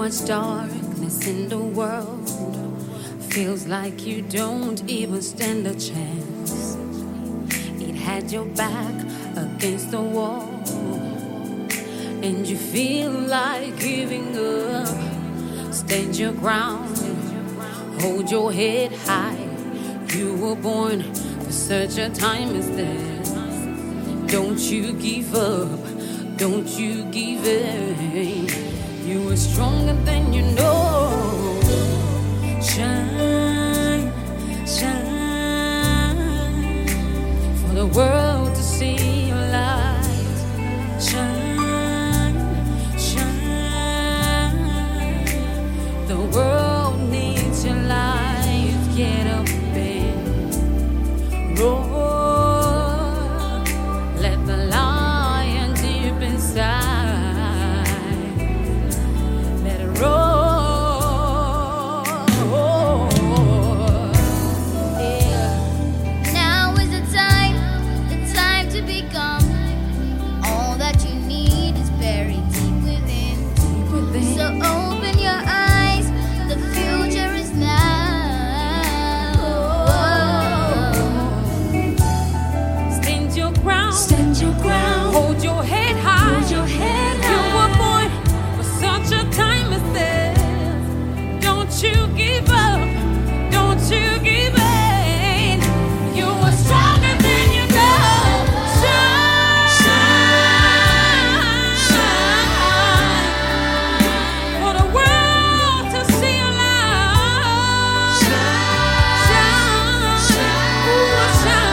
much darkness in the world. Feels like you don't even stand a chance. It had your back against the wall, and you feel like giving up. Stand your ground, hold your head high. You were born for such a time as this. Don't you give up, don't you give in. You are stronger than you know. Shine, shine, for the world to see your light. Shine, shine, the world needs your light. Get up and roar. Let the lion deep inside, let it roar. Stand your ground, hold your head high. Hold your head high. You were born for such a time as this. Don't you give up, don't you give in. You are stronger than you know. Shine, shine, shine, for the world to see your light. Shine, shine, shine.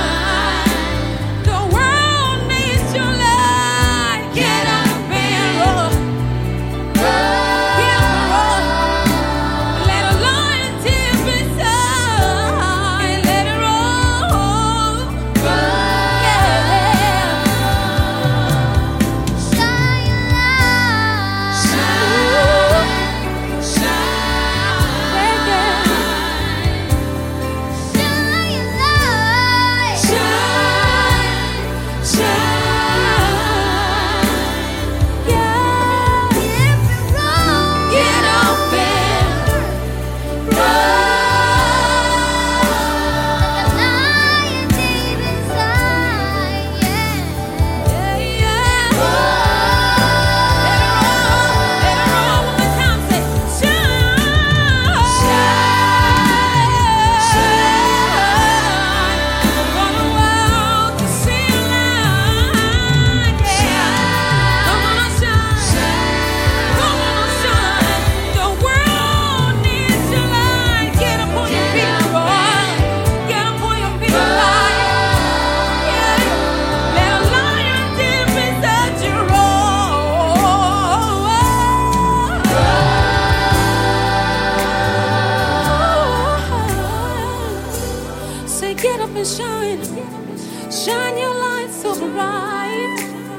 Get up and shine, shine your light so bright.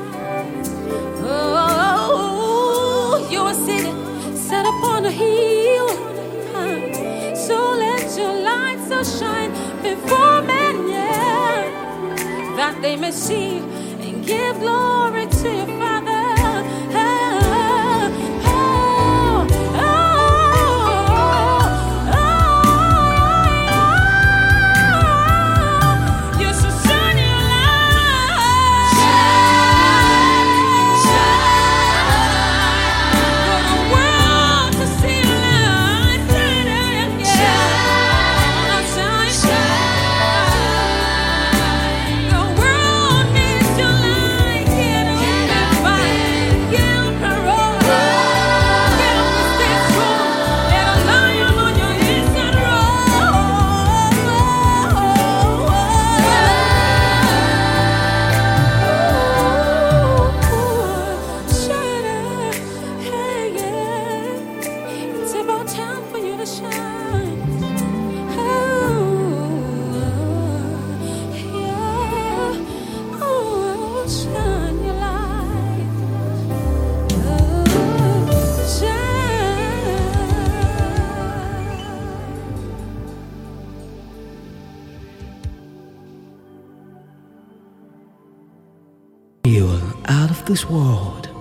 Oh, you're a city set upon a hill, so let your light so shine before men, yeah, that they may see and give glory to your Father. You are out of this world.